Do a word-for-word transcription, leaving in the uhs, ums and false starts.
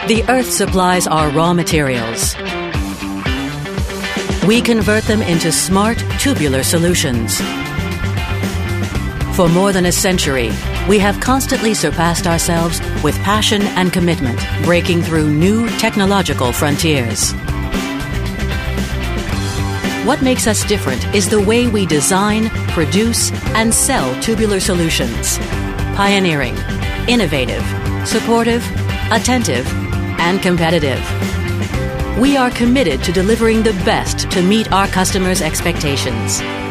The Earth supplies our raw materials. We convert them into smart, tubular solutions. For more than a century, we have constantly surpassed ourselves with passion and commitment, breaking through new technological frontiers. What makes us different is the way we design, produce, and sell tubular solutions. Pioneering, innovative, supportive, attentive, and competitive. We are committed to delivering the best to meet our customers' expectations.